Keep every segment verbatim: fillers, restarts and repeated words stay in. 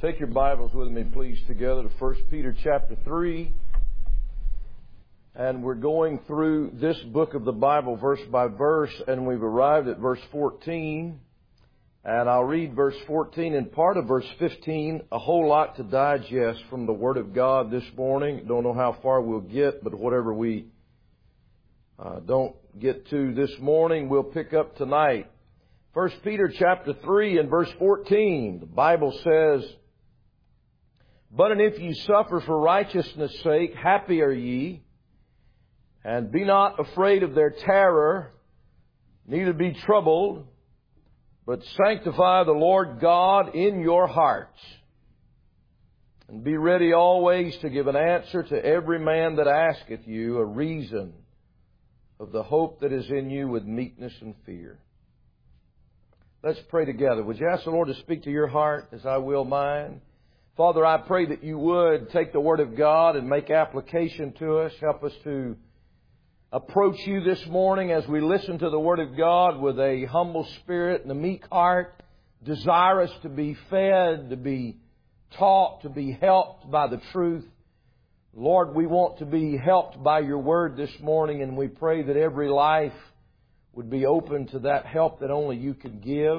Take your Bibles with me, please, together to First Peter chapter three. And we're going through this book of the Bible verse by verse, and we've arrived at verse fourteen. And I'll read verse fourteen and part of verse fifteen, a whole lot to digest from the Word of God this morning. Don't know how far we'll get, but whatever we uh, don't get to this morning, we'll pick up tonight. First Peter chapter three and verse fourteen, the Bible says, "But if ye suffer for righteousness' sake, happy are ye, and be not afraid of their terror, neither be troubled, but sanctify the Lord God in your hearts, and be ready always to give an answer to every man that asketh you a reason of the hope that is in you with meekness and fear." Let's pray together. Would you ask the Lord to speak to your heart as I will mine? Father, I pray that you would take the Word of God and make application to us. Help us to approach you this morning as we listen to the Word of God with a humble spirit and a meek heart, desirous to be fed, to be taught, to be helped by the truth. Lord, we want to be helped by your Word this morning, and we pray that every life would be open to that help that only you can give.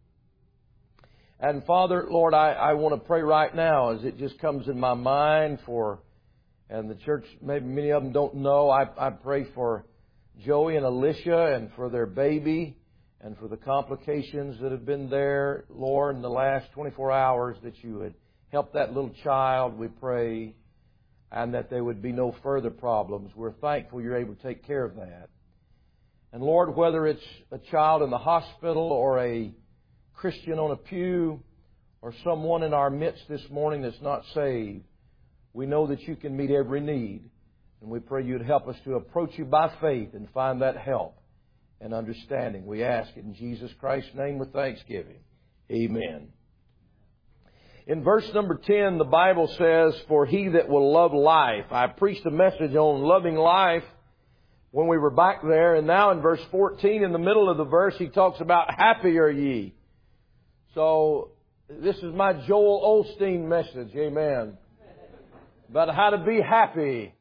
And Father, Lord, I, I want to pray right now as it just comes in my mind for, and the church, maybe many of them don't know, I, I pray for Joey and Alicia and for their baby and for the complications that have been there, Lord, in the last twenty-four hours, that you would help that little child, we pray, and that there would be no further problems. We're thankful you're able to take care of that. And Lord, whether it's a child in the hospital or a Christian on a pew or someone in our midst this morning that's not saved, we know that you can meet every need. And we pray you'd help us to approach you by faith and find that help and understanding. We ask it in Jesus Christ's name with thanksgiving. Amen. In verse number ten, the Bible says, "For he that will love life." I preached a message on loving life when we were back there. And now in verse fourteen, in the middle of the verse, he talks about happy are ye. So this is my Joel Osteen message. Amen. About how to be happy.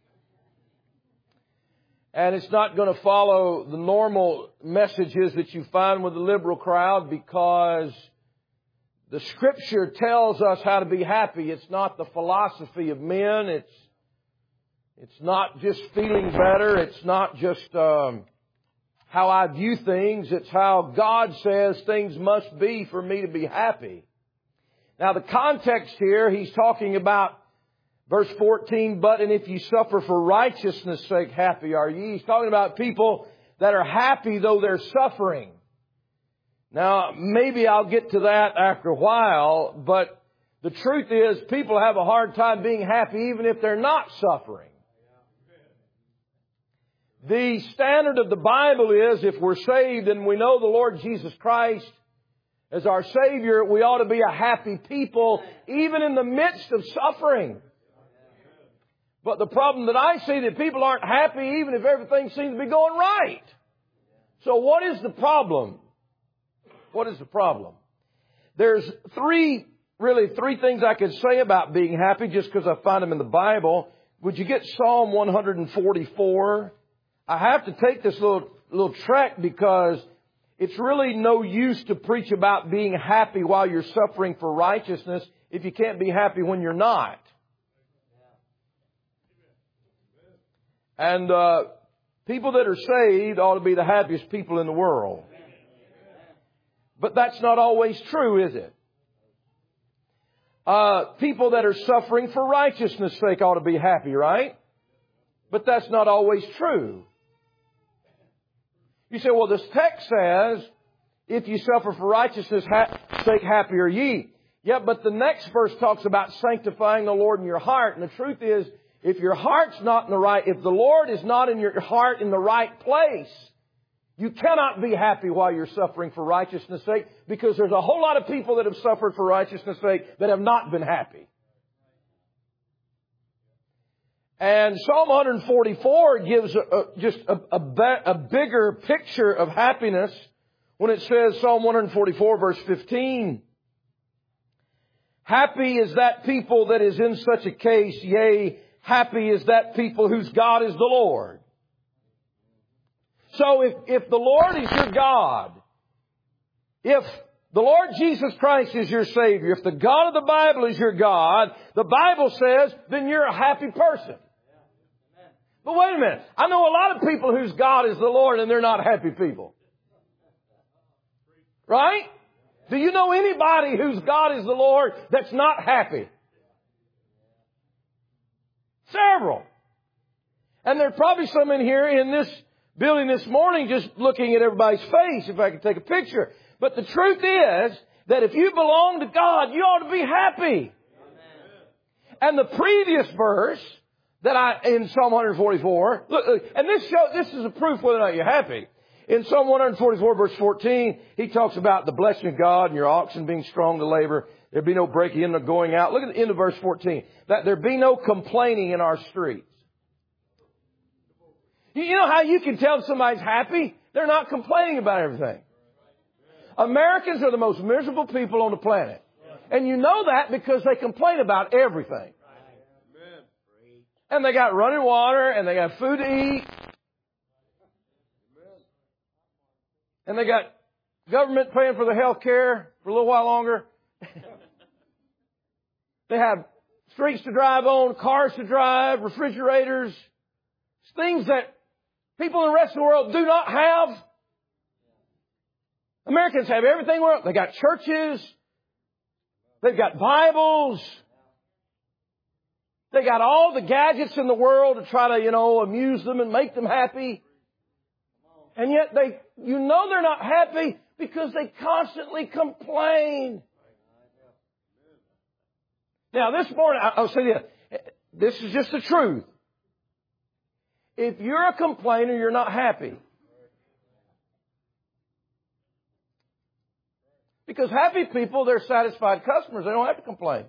And it's not going to follow the normal messages that you find with the liberal crowd, because the Scripture tells us how to be happy. It's not the philosophy of men. It's It's not just feeling better. It's not just um, how I view things. It's how God says things must be for me to be happy. Now, the context here, he's talking about verse fourteen, "But and if you suffer for righteousness' sake, happy are ye." He's talking about people that are happy though they're suffering. Now, maybe I'll get to that after a while, but the truth is people have a hard time being happy even if they're not suffering. The standard of the Bible is, if we're saved and we know the Lord Jesus Christ as our Savior, we ought to be a happy people, even in the midst of suffering. But the problem that I see, that people aren't happy even if everything seems to be going right. So what is the problem? What is the problem? There's three, really three things I could say about being happy just because I find them in the Bible. Would you get Psalm one forty-four? I have to take this little little trek because it's really no use to preach about being happy while you're suffering for righteousness if you can't be happy when you're not. And uh, people that are saved ought to be the happiest people in the world. But that's not always true, is it? Uh, people that are suffering for righteousness' sake ought to be happy, right? But that's not always true. You say, well, this text says, if you suffer for righteousness' sake, happy are ye. Yeah, but the next verse talks about sanctifying the Lord in your heart. And the truth is, if your heart's not in the right, if the Lord is not in your heart in the right place, you cannot be happy while you're suffering for righteousness' sake, because there's a whole lot of people that have suffered for righteousness' sake that have not been happy. And Psalm one forty-four gives a, a, just a, a, a bigger picture of happiness when it says, Psalm one forty-four verse fifteen, Happy is that people that is in such a case, yea, happy is that people whose God is the Lord. So if, if the Lord is your God, if the Lord Jesus Christ is your Savior, if the God of the Bible is your God, the Bible says, then you're a happy person. But wait a minute. I know a lot of people whose God is the Lord and they're not happy people. Right? Do you know anybody whose God is the Lord that's not happy? Several. And there's probably some in here in this building this morning just looking at everybody's face, if I could take a picture. But the truth is that if you belong to God, you ought to be happy. Amen. And the previous verse that I, in Psalm one forty-four, look, and this show, this is a proof whether or not you're happy. In Psalm one forty-four verse fourteen, he talks about the blessing of God and your oxen being strong to labor. There be no breaking in or going out. Look at the end of verse fourteen. That there be no complaining in our streets. You know how you can tell somebody's happy? They're not complaining about everything. Americans are the most miserable people on the planet. And you know that because they complain about everything. And they got running water and they got food to eat. And they got government paying for their health care for a little while longer. They have streets to drive on, cars to drive, refrigerators, things that people in the rest of the world do not have. Americans have everything. They got churches. They've got Bibles. They got all the gadgets in the world to try to, you know, amuse them and make them happy. And yet they, you know they're not happy because they constantly complain. Now this morning, I'll say this. This is just the truth. If you're a complainer, you're not happy. Because happy people, they're satisfied customers. They don't have to complain.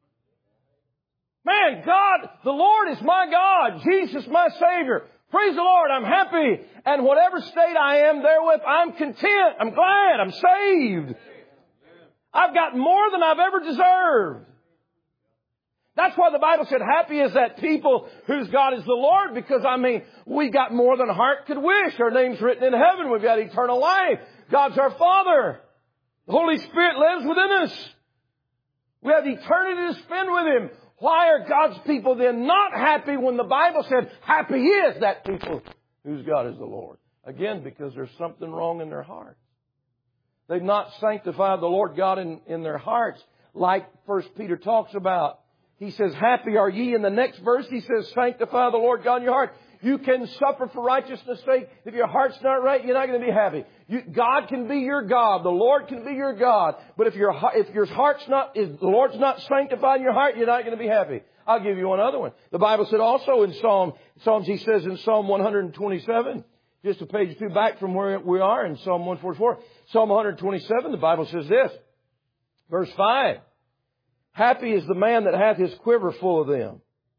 Man, God, the Lord is my God. Jesus, my Savior. Praise the Lord, I'm happy. And whatever state I am therewith, I'm content. I'm glad. I'm saved. I've got more than I've ever deserved. That's why the Bible said happy is that people whose God is the Lord. Because, I mean, we got more than heart could wish. Our name's written in heaven. We've got eternal life. God's our Father. The Holy Spirit lives within us. We have eternity to spend with Him. Why are God's people then not happy when the Bible said happy is that people whose God is the Lord? Again, because there's something wrong in their hearts. They've not sanctified the Lord God in, in their hearts like First Peter talks about. He says, happy are ye. In the next verse, he says, sanctify the Lord God in your heart. You can suffer for righteousness' sake. If your heart's not right, you're not going to be happy. You, God can be your God. The Lord can be your God. But if your if your heart's not, if the Lord's not sanctifying your heart, you're not going to be happy. I'll give you one other one. The Bible said also in Psalm, Psalms, he says in Psalm one twenty-seven, just a page or two back from where we are in Psalm one forty-four. Psalm one twenty-seven, the Bible says this, verse five. Happy is the man that hath his quiver full of them.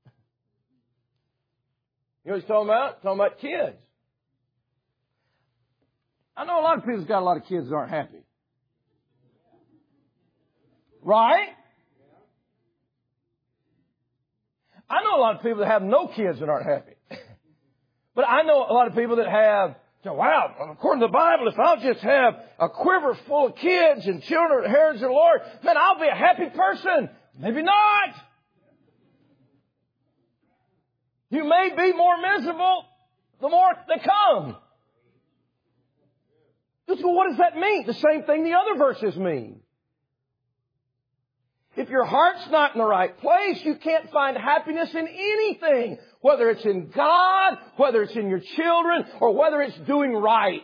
You know what he's talking about? Talking about kids. I know a lot of people who've got a lot of kids that aren't happy. Right? I know a lot of people that have no kids that aren't happy. But I know a lot of people that have, wow, according to the Bible, if I'll just have a quiver full of kids and children, heritage of the Lord, man, I'll be a happy person. Maybe not. You may be more miserable the more they come. So what does that mean? The same thing the other verses mean. If your heart's not in the right place, you can't find happiness in anything. Whether it's in God, whether it's in your children, or whether it's doing right.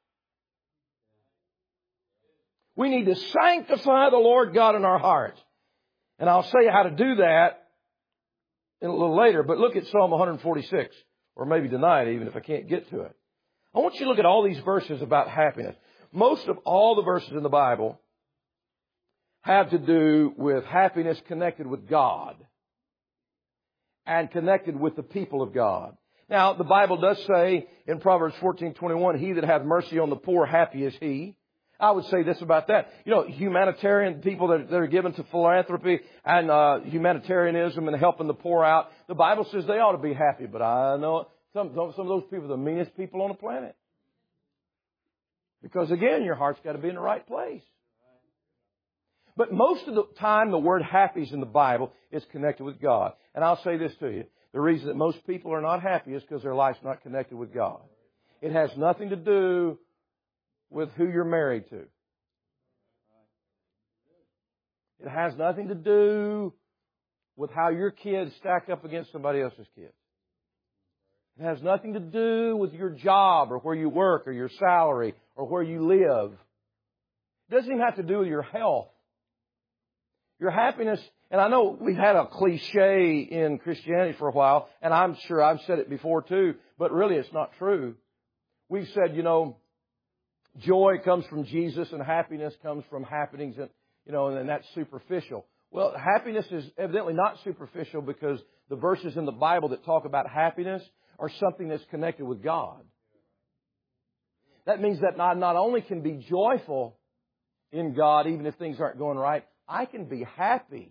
We need to sanctify the Lord God in our hearts. And I'll say how to do that in a little later, but look at Psalm one forty-six, or maybe tonight even if I can't get to it. I want you to look at all these verses about happiness. Most of all the verses in the Bible have to do with happiness connected with God and connected with the people of God. Now, the Bible does say in Proverbs fourteen twenty-one, he that hath mercy on the poor, happy is he. I would say this about that. You know, humanitarian people that, that are given to philanthropy and uh, humanitarianism and helping the poor out, the Bible says they ought to be happy. But I know some, some of those people are the meanest people on the planet. Because again, your heart's got to be in the right place. But most of the time, the word happy in the Bible is connected with God. And I'll say this to you. The reason that most people are not happy is because their life's not connected with God. It has nothing to do with who you're married to. It has nothing to do with how your kids stack up against somebody else's kids. It has nothing to do with your job or where you work or your salary or where you live. It doesn't even have to do with your health. Your happiness, and I know we've had a cliche in Christianity for a while, and I'm sure I've said it before too, but really it's not true. We've said, you know, joy comes from Jesus and happiness comes from happenings, and, you know, and that's superficial. Well, happiness is evidently not superficial because the verses in the Bible that talk about happiness are something that's connected with God. That means that I not only can be joyful in God even if things aren't going right, I can be happy.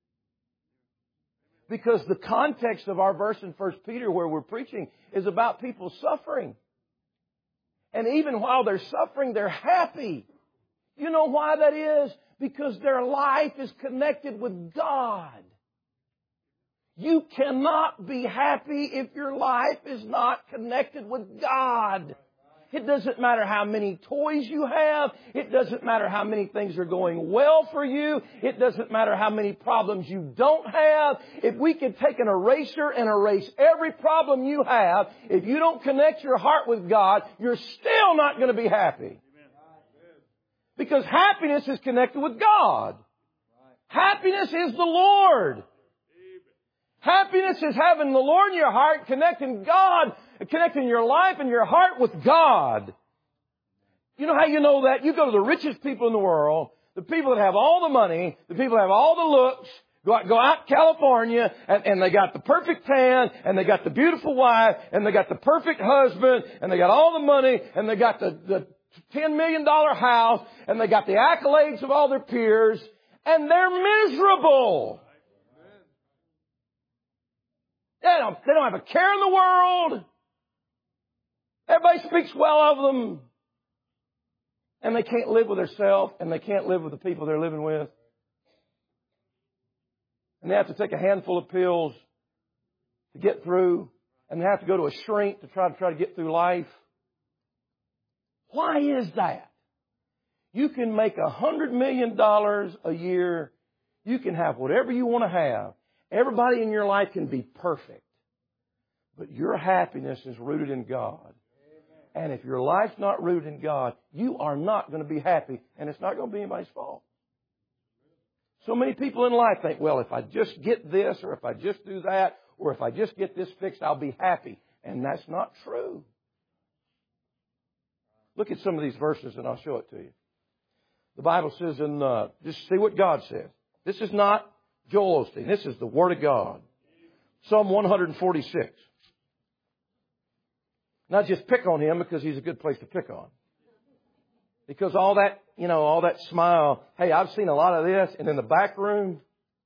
Because the context of our verse in First Peter where we're preaching is about people suffering. And even while they're suffering, they're happy. You know why that is? Because their life is connected with God. You cannot be happy if your life is not connected with God. It doesn't matter how many toys you have. It doesn't matter how many things are going well for you. It doesn't matter how many problems you don't have. If we could take an eraser and erase every problem you have, if you don't connect your heart with God, you're still not going to be happy. Because happiness is connected with God. Happiness is the Lord. Happiness is having the Lord in your heart, connecting God, connecting your life and your heart with God. You know how you know that? You go to the richest people in the world, the people that have all the money, the people that have all the looks, go out, go out to California, and, and they got the perfect tan, and they got the beautiful wife, and they got the perfect husband, and they got all the money, and they got the, the ten million dollar house, and they got the accolades of all their peers, and they're miserable. They don't, they don't have a care in the world. Everybody speaks well of them. And they can't live with themselves, and they can't live with the people they're living with. And they have to take a handful of pills to get through. And they have to go to a shrink to try to try to get through life. Why is that? You can make a hundred million dollars a year. You can have whatever you want to have. Everybody in your life can be perfect. But your happiness is rooted in God. And if your life's not rooted in God, you are not going to be happy. And it's not going to be anybody's fault. So many people in life think, well, if I just get this, or if I just do that, or if I just get this fixed, I'll be happy. And that's not true. Look at some of these verses and I'll show it to you. The Bible says, in, uh, just see what God says. This is not Joel Osteen. This is the Word of God. Psalm one forty-six. Not just pick on him because he's a good place to pick on. Because all that, you know, all that smile, hey, I've seen a lot of this, and in the back room,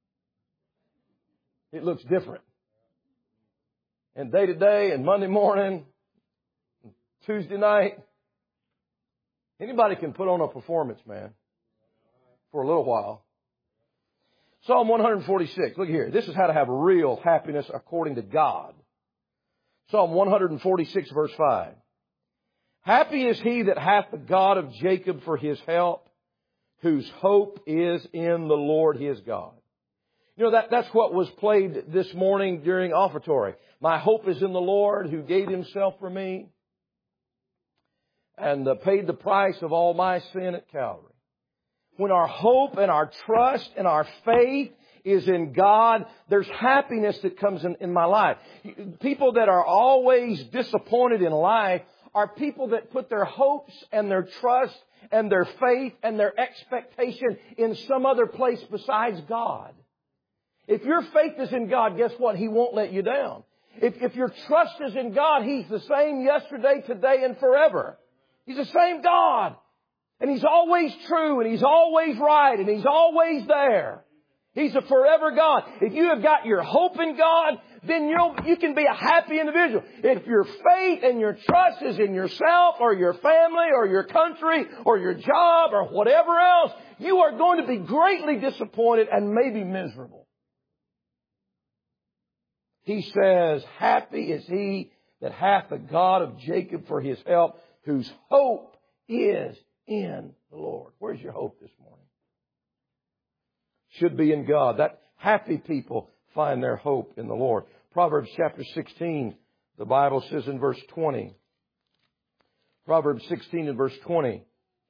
it looks different. And day to day, and Monday morning, and Tuesday night, anybody can put on a performance, man, for a little while. Psalm one forty-six. Look here. This is how to have real happiness according to God. Psalm one forty-six verse five. Happy is he that hath the God of Jacob for his help, whose hope is in the Lord his God. You know, that, that's what was played this morning during offertory. My hope is in the Lord who gave himself for me and uh, paid the price of all my sin at Calvary. When our hope and our trust and our faith is in God, there's happiness that comes in, in my life. People that are always disappointed in life are people that put their hopes and their trust and their faith and their expectation in some other place besides God. If your faith is in God, guess what? He won't let you down. If, if your trust is in God, He's the same yesterday, today, and forever. He's the same God. And He's always true, and He's always right, and He's always there. He's a forever God. If you have got your hope in God, then you'll, you can be a happy individual. If your faith and your trust is in yourself or your family or your country or your job or whatever else, you are going to be greatly disappointed and maybe miserable. He says, happy is he that hath the God of Jacob for his help, whose hope is in the Lord. Where's your hope this morning? Should be in God. That happy people find their hope in the Lord. Proverbs chapter sixteen, the Bible says in verse twenty. Proverbs sixteen and verse twenty.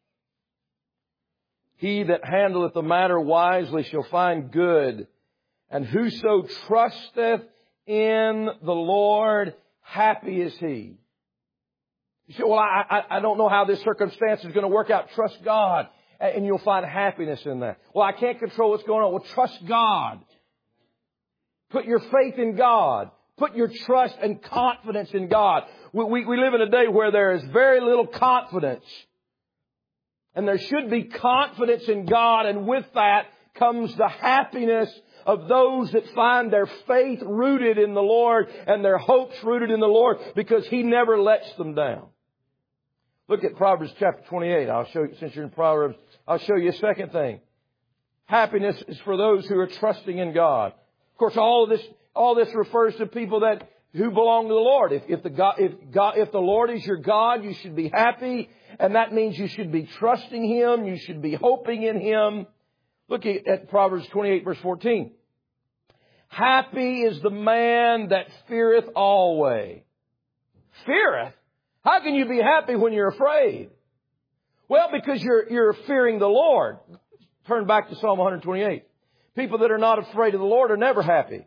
He that handleth the matter wisely shall find good, and whoso trusteth in the Lord, happy is he. You say, well, I, I, I don't know how this circumstance is going to work out. Trust God, and you'll find happiness in that. Well, I can't control what's going on. Well, trust God. Put your faith in God. Put your trust and confidence in God. We, we, we live in a day where there is very little confidence. And there should be confidence in God, and with that comes the happiness of those that find their faith rooted in the Lord and their hopes rooted in the Lord, because He never lets them down. Look at Proverbs chapter twenty-eight. I'll show you, since you're in Proverbs, I'll show you a second thing. Happiness is for those who are trusting in God. Of course, all of this, all this refers to people that, who belong to the Lord. If, if the God, if God, if the Lord is your God, you should be happy. And that means you should be trusting Him. You should be hoping in Him. Look at, at Proverbs twenty-eight verse fourteen. Happy is the man that feareth always. Feareth? How can you be happy when you're afraid? Well, because you're, you're fearing the Lord. Turn back to Psalm one twenty-eight. People that are not afraid of the Lord are never happy.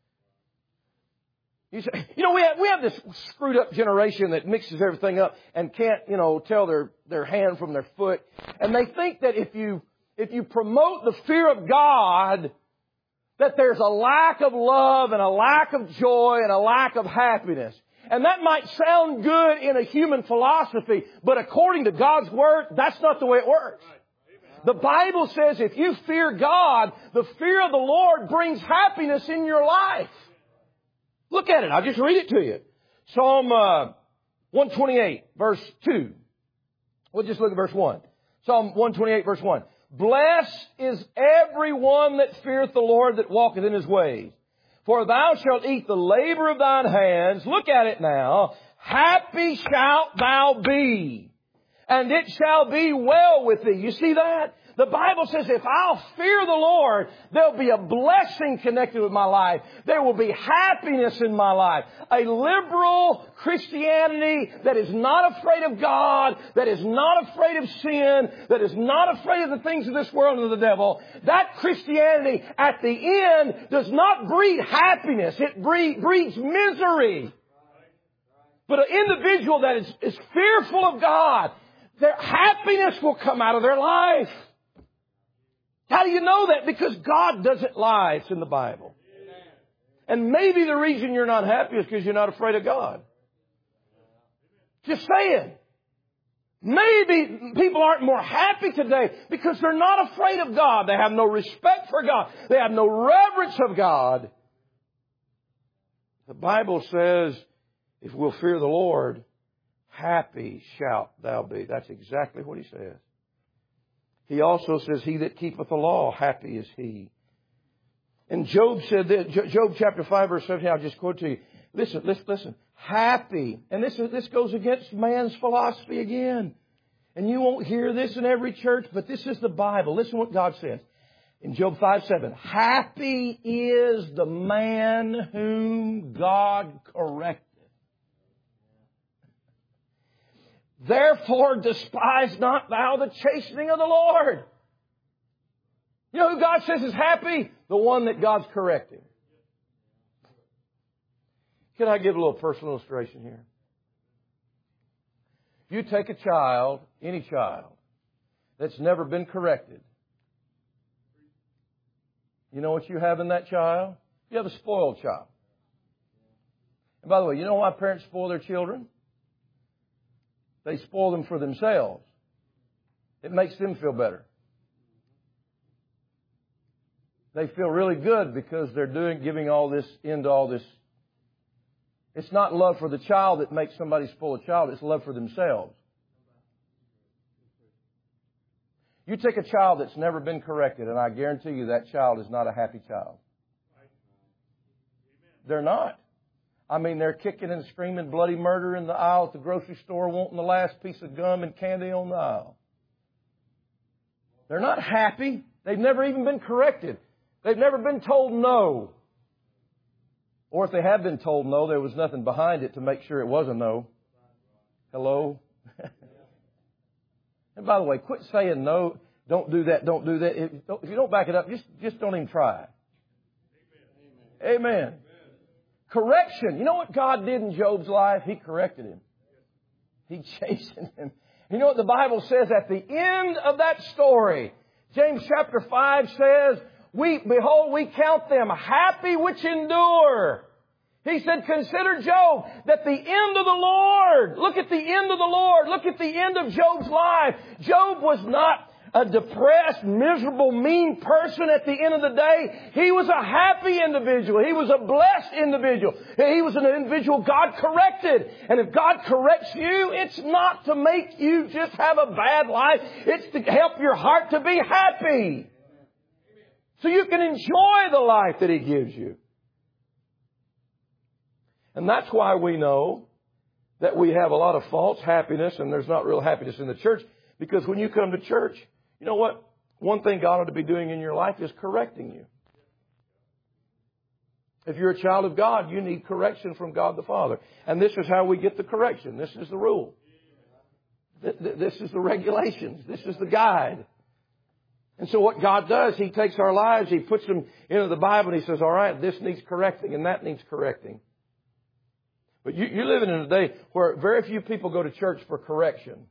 You say, you know, we have, we have this screwed up generation that mixes everything up and can't, you know, tell their, their hand from their foot. And they think that if you, if you promote the fear of God, that there's a lack of love and a lack of joy and a lack of happiness. And that might sound good in a human philosophy, but according to God's Word, that's not the way it works. The Bible says if you fear God, the fear of the Lord brings happiness in your life. Look at it. I'll just read it to you. Psalm uh, one twenty-eight, verse two. We'll just look at verse one. Psalm one twenty-eight, verse one. Blessed is every one that feareth the Lord, that walketh in His ways. For thou shalt eat the labor of thine hands. Look at it now. Happy shalt thou be, and it shall be well with thee. You see that? The Bible says if I'll fear the Lord, there'll be a blessing connected with my life. There will be happiness in my life. A liberal Christianity that is not afraid of God, that is not afraid of sin, that is not afraid of the things of this world and of the devil. That Christianity at the end does not breed happiness. It breed, breeds misery. But an individual that is, is fearful of God, their happiness will come out of their life. How do you know that? Because God doesn't lie. It's in the Bible. And maybe the reason you're not happy is because you're not afraid of God. Just saying. Maybe people aren't more happy today because they're not afraid of God. They have no respect for God. They have no reverence of God. The Bible says, if we'll fear the Lord, happy shalt thou be. That's exactly what He says. He also says, he that keepeth the law, happy is he. And Job said that, Job chapter five verse seventeen, I'll just quote to you. Listen, listen, listen. Happy. And this, is, this goes against man's philosophy again. And you won't hear this in every church, but this is the Bible. Listen what God says. In Job five seven, happy is the man whom God corrected. Therefore despise not thou the chastening of the Lord. You know who God says is happy? The one that God's correcting. Can I give a little personal illustration here? You take a child, any child, that's never been corrected. You know what you have in that child? You have a spoiled child. And by the way, you know why parents spoil their children? They spoil them for themselves. It makes them feel better. They feel really good because they're doing, giving all this into all this. It's not love for the child that makes somebody spoil a child. It's love for themselves. You take a child that's never been corrected, and I guarantee you that child is not a happy child. They're not. I mean, they're kicking and screaming bloody murder in the aisle at the grocery store, wanting the last piece of gum and candy on the aisle. They're not happy. They've never even been corrected. They've never been told no. Or if they have been told no, there was nothing behind it to make sure it was a no. Hello? And by the way, quit saying no, don't do that, don't do that. If, if you don't back it up, just, just don't even try. Amen. Amen. Correction. You know what God did in Job's life? He corrected him. He chastened him. You know what the Bible says at the end of that story? James chapter five says, "We behold, we count them happy which endure." He said, consider Job, that the end of the Lord, look at the end of the Lord, look at the end of Job's life. Job was not a depressed, miserable, mean person at the end of the day. He was a happy individual. He was a blessed individual. He was an individual God corrected. And if God corrects you, it's not to make you just have a bad life. It's to help your heart to be happy. So you can enjoy the life that He gives you. And that's why we know that we have a lot of false happiness and there's not real happiness in the church. Because when you come to church, you know what? One thing God ought to be doing in your life is correcting you. If you're a child of God, you need correction from God the Father. And this is how we get the correction. This is the rule. This is the regulations. This is the guide. And so what God does, He takes our lives, He puts them into the Bible, and He says, all right, this needs correcting and that needs correcting. But you, you're living in a day where very few people go to church for correction.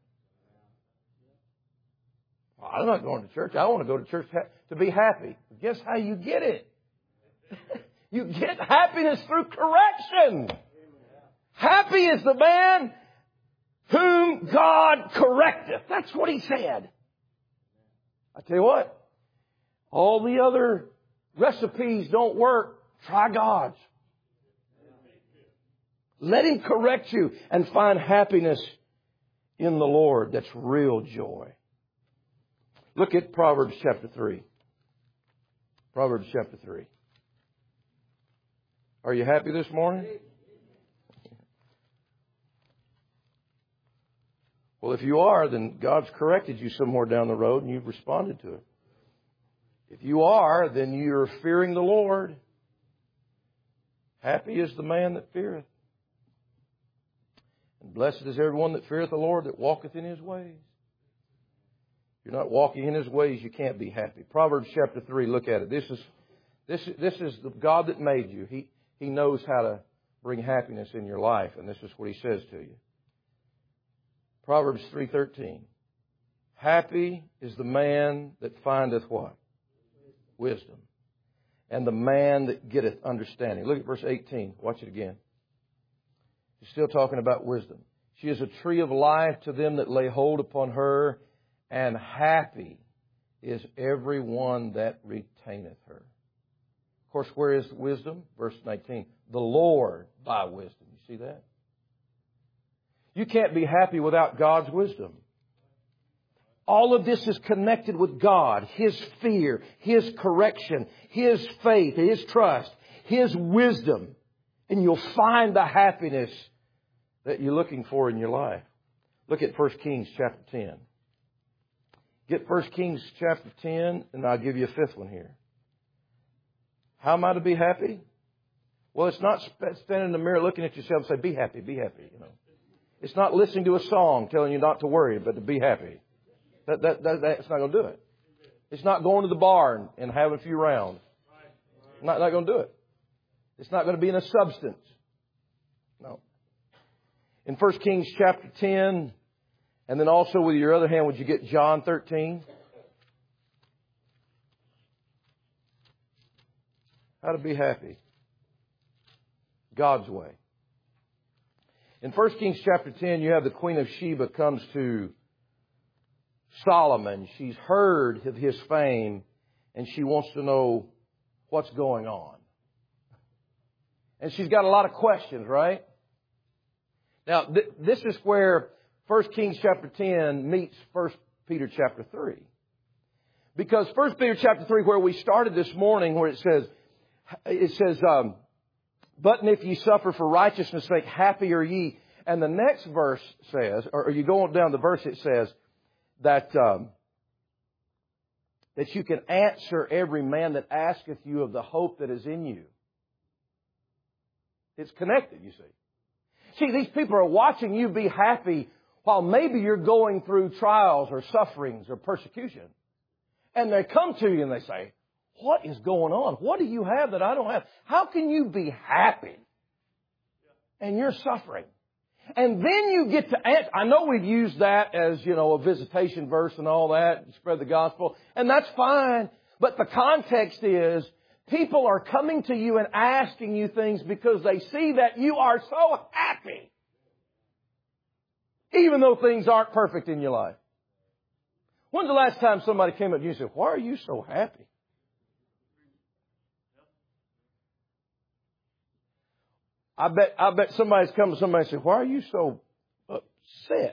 Well, I'm not going to church. I want to go to church to be happy. Guess how you get it? You get happiness through correction. Happy is the man whom God correcteth. That's what He said. I tell you what, all the other recipes don't work. Try God's. Let Him correct you and find happiness in the Lord. That's real joy. Look at Proverbs chapter three. Proverbs chapter three. Are you happy this morning? Well, if you are, then God's corrected you somewhere down the road and you've responded to it. If you are, then you're fearing the Lord. Happy is the man that feareth. And blessed is everyone that feareth the Lord, that walketh in His ways. If you're not walking in His ways, you can't be happy. Proverbs chapter three, look at it. This is, this, this is the God that made you. He, he knows how to bring happiness in your life. And this is what He says to you. Proverbs three thirteen. Happy is the man that findeth what? Wisdom. And the man that getteth understanding. Look at verse eighteen. Watch it again. He's still talking about wisdom. She is a tree of life to them that lay hold upon her, and happy is every one that retaineth her. Of course, where is wisdom? Verse nineteen. The Lord by wisdom. You see that? You can't be happy without God's wisdom. All of this is connected with God, His fear, His correction, His faith, His trust, His wisdom. And you'll find the happiness that you're looking for in your life. Look at First Kings chapter ten. Get First Kings chapter ten, and I'll give you a fifth one here. How am I to be happy? Well, it's not standing in the mirror looking at yourself and say, be happy, be happy. You know, it's not listening to a song telling you not to worry, but to be happy. That, that, that, that's not going to do it. It's not going to the bar and, and having a few rounds. Not, not going to do it. It's not going to be in a substance. No. In First Kings chapter ten, and then also with your other hand, would you get John thirteen? How to be happy. God's way. In First Kings chapter ten, you have the Queen of Sheba comes to Solomon. She's heard of his fame, and she wants to know what's going on. And she's got a lot of questions, right? Now, th- this is where First Kings chapter ten meets First Peter chapter three. Because First Peter chapter three, where we started this morning, where it says, it says, um, but if ye suffer for righteousness' sake, happy are ye. And the next verse says, or you go on down the verse, it says that um, that you can answer every man that asketh you of the hope that is in you. It's connected, you see. See, these people are watching you be happy while maybe you're going through trials or sufferings or persecution. And they come to you and they say, what is going on? What do you have that I don't have? How can you be happy and you're suffering? And then you get to answer. I know we've used that as, you know, a visitation verse and all that, spread the gospel, and that's fine. But the context is people are coming to you and asking you things because they see that you are so happy, even though things aren't perfect in your life. When's the last time somebody came up to you and said, why are you so happy? I bet, I bet somebody's come to somebody and said, why are you so upset?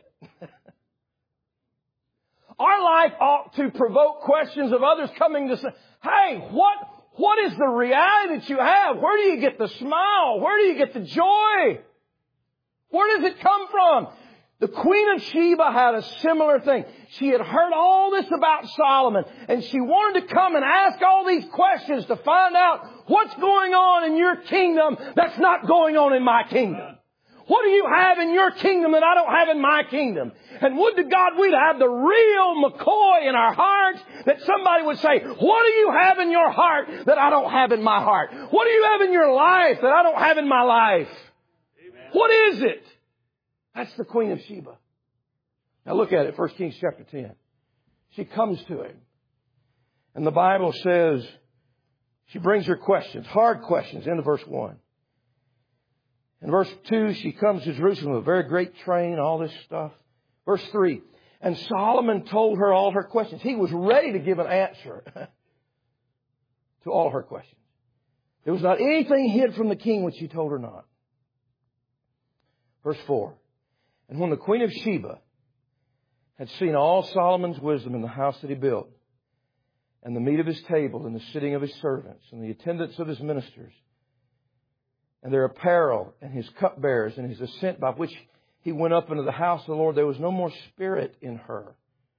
Our life ought to provoke questions of others coming to say, hey, what, what is the reality that you have? Where do you get the smile? Where do you get the joy? Where does it come from? The Queen of Sheba had a similar thing. She had heard all this about Solomon, and she wanted to come and ask all these questions to find out what's going on in your kingdom that's not going on in my kingdom. What do you have in your kingdom that I don't have in my kingdom? And would to God we'd have the real McCoy in our hearts that somebody would say, what do you have in your heart that I don't have in my heart? What do you have in your life that I don't have in my life? Amen. What is it? That's the Queen of Sheba. Now look at it, First Kings chapter ten. She comes to him. And the Bible says, she brings her questions, hard questions, into verse one. In verse two, she comes to Jerusalem with a very great train, all this stuff. Verse three, and Solomon told her all her questions. He was ready to give an answer to all her questions. There was not anything hid from the king which he told her not. Verse four, and when the Queen of Sheba had seen all Solomon's wisdom in the house that he built, and the meat of his table, and the sitting of his servants, and the attendance of his ministers, and their apparel, and his cupbearers, and his ascent by which he went up into the house of the Lord, there was no more spirit in her.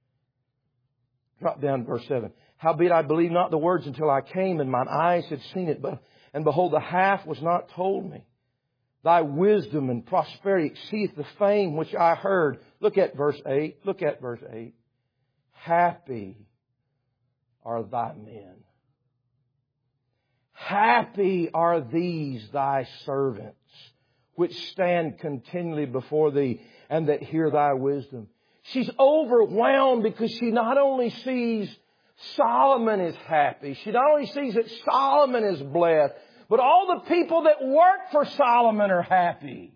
Drop down to verse seven. Howbeit I believed not the words until I came, and mine eyes had seen it, but and behold, the half was not told me. Thy wisdom and prosperity exceedeth the fame which I heard. Look at verse eight. Look at verse eight. Happy are thy men. Happy are these thy servants, which stand continually before thee, and that hear thy wisdom. She's overwhelmed because she not only sees Solomon is happy, she not only sees that Solomon is blessed, but all the people that work for Solomon are happy.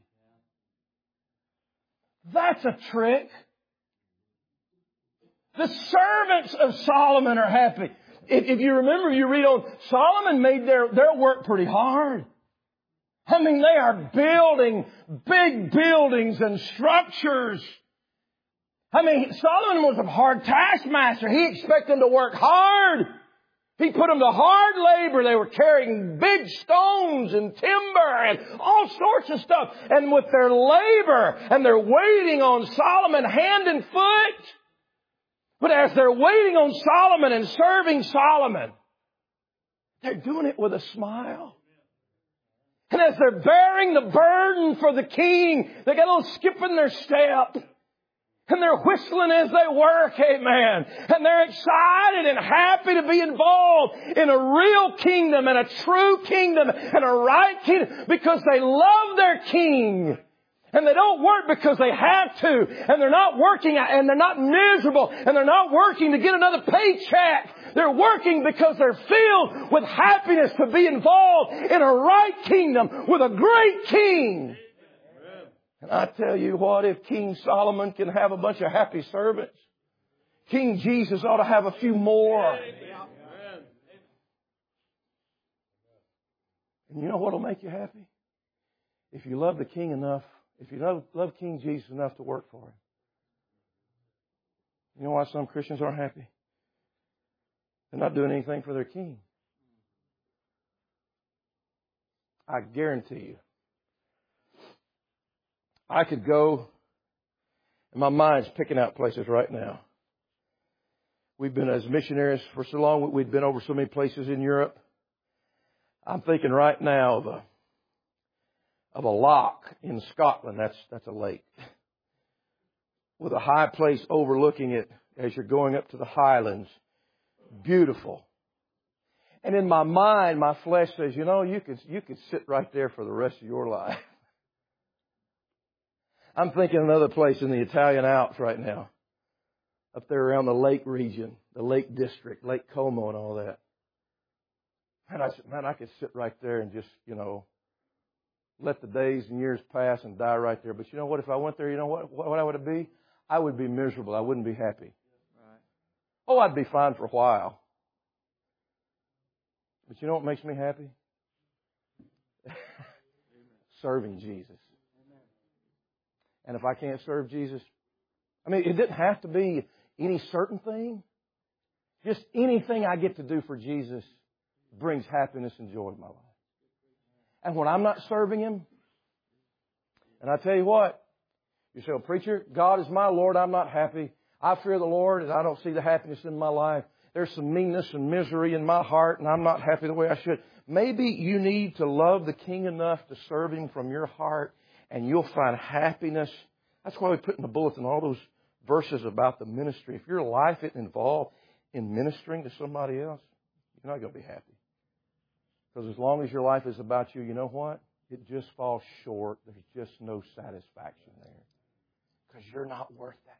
That's a trick. The servants of Solomon are happy. If, if you remember, you read on, Solomon made their, their work pretty hard. I mean, they are building big buildings and structures. I mean, Solomon was a hard taskmaster. He expected them to work hard. He put them to hard labor. They were carrying big stones and timber and all sorts of stuff. And with their labor, and they're waiting on Solomon hand and foot. But as they're waiting on Solomon and serving Solomon, they're doing it with a smile. And as they're bearing the burden for the king, they got a little skip in their step. And they're whistling as they work, amen. And they're excited and happy to be involved in a real kingdom and a true kingdom and a right kingdom because they love their king. And they don't work because they have to. And they're not working and they're not miserable. And they're not working to get another paycheck. They're working because they're filled with happiness to be involved in a right kingdom with a great king. And I tell you what, if King Solomon can have a bunch of happy servants, King Jesus ought to have a few more. And you know what will make you happy? If you love the King enough, if you love, love King Jesus enough to work for Him. You know why some Christians aren't happy? They're not doing anything for their King. I guarantee you, I could go, and my mind's picking out places right now. We've been as missionaries for so long, we've been over so many places in Europe. I'm thinking right now of a of a loch in Scotland. That's that's a lake with a high place overlooking it as you're going up to the Highlands. Beautiful. And in my mind, my flesh says, you know, you could you could sit right there for the rest of your life. I'm thinking another place in the Italian Alps right now, up there around the lake region, the Lake District, Lake Como, and all that. Man, I said, man, I could sit right there and just, you know, let the days and years pass and die right there. But you know what? If I went there, you know what? What I would be? I would be miserable. I wouldn't be happy. Oh, I'd be fine for a while. But you know what makes me happy? Serving Jesus. And if I can't serve Jesus, I mean, it didn't have to be any certain thing. Just anything I get to do for Jesus brings happiness and joy in my life. And when I'm not serving Him, and I tell you what, you say, well, preacher, God is my Lord, I'm not happy. I fear the Lord and I don't see the happiness in my life. There's some meanness and misery in my heart and I'm not happy the way I should. Maybe you need to love the King enough to serve Him from your heart and you'll find happiness. That's why we put in the bulletin all those verses about the ministry. If your life isn't involved in ministering to somebody else, you're not going to be happy. Because as long as your life is about you, you know what? It just falls short. There's just no satisfaction there. Because you're not worth that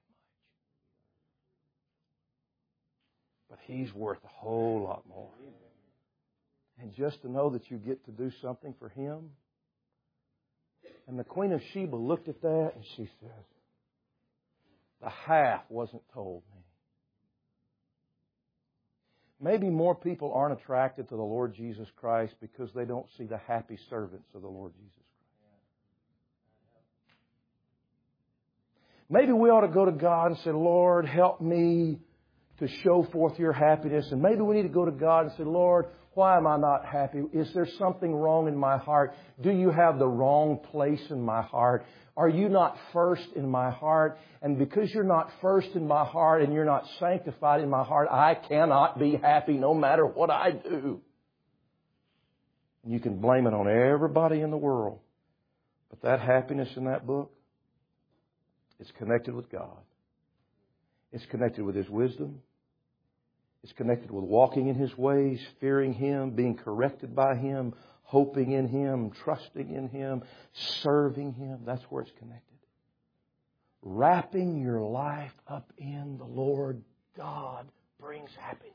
much. But He's worth a whole lot more. And just to know that you get to do something for Him. And the Queen of Sheba looked at that and she says, the half wasn't told me. Maybe more people aren't attracted to the Lord Jesus Christ because they don't see the happy servants of the Lord Jesus Christ. Maybe we ought to go to God and say, Lord, help me to show forth Your happiness. And maybe we need to go to God and say, Lord, why am I not happy? Is there something wrong in my heart? Do You have the wrong place in my heart? Are You not first in my heart? And because You're not first in my heart and You're not sanctified in my heart, I cannot be happy no matter what I do. And you can blame it on everybody in the world. But that happiness in that book is connected with God. It's connected with His wisdom. It's connected with walking in His ways, fearing Him, being corrected by Him, hoping in Him, trusting in Him, serving Him. That's where it's connected. Wrapping your life up in the Lord God brings happiness.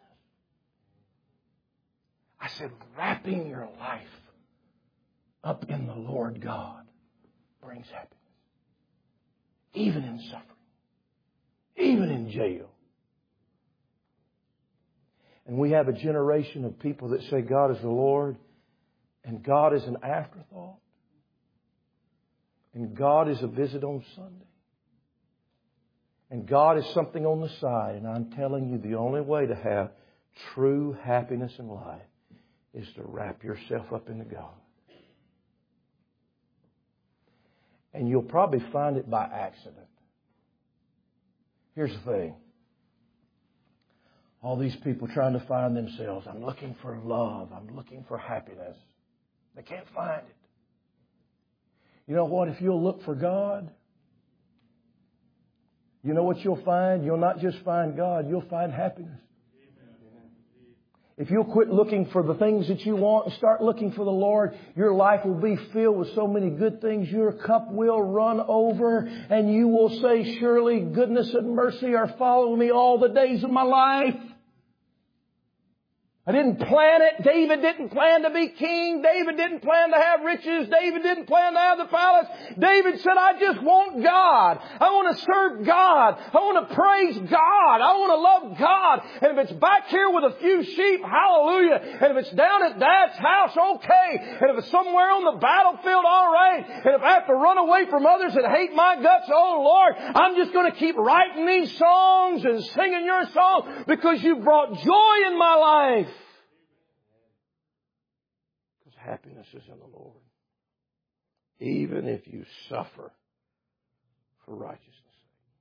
I said, wrapping your life up in the Lord God brings happiness. Even in suffering. Even in jail. And we have a generation of people that say God is the Lord and God is an afterthought and God is a visit on Sunday and God is something on the side. And I'm telling you, the only way to have true happiness in life is to wrap yourself up into God. And you'll probably find it by accident. Here's the thing. All these people trying to find themselves. I'm looking for love. I'm looking for happiness. They can't find it. You know what? If you'll look for God, you know what you'll find? You'll not just find God, you'll find happiness. If you'll quit looking for the things that you want and start looking for the Lord, your life will be filled with so many good things. Your cup will run over and you will say, surely goodness and mercy are following me all the days of my life. I didn't plan it. David didn't plan to be king. David didn't plan to have riches. David didn't plan to have the palace. David said, I just want God. I want to serve God. I want to praise God. I want to love God. And if it's back here with a few sheep, hallelujah. And if it's down at Dad's house, okay. And if it's somewhere on the battlefield, all right. And if I have to run away from others that hate my guts, oh Lord, I'm just going to keep writing these songs and singing your song because you brought joy in my life. Happiness is in the Lord. Even if you suffer for righteousness.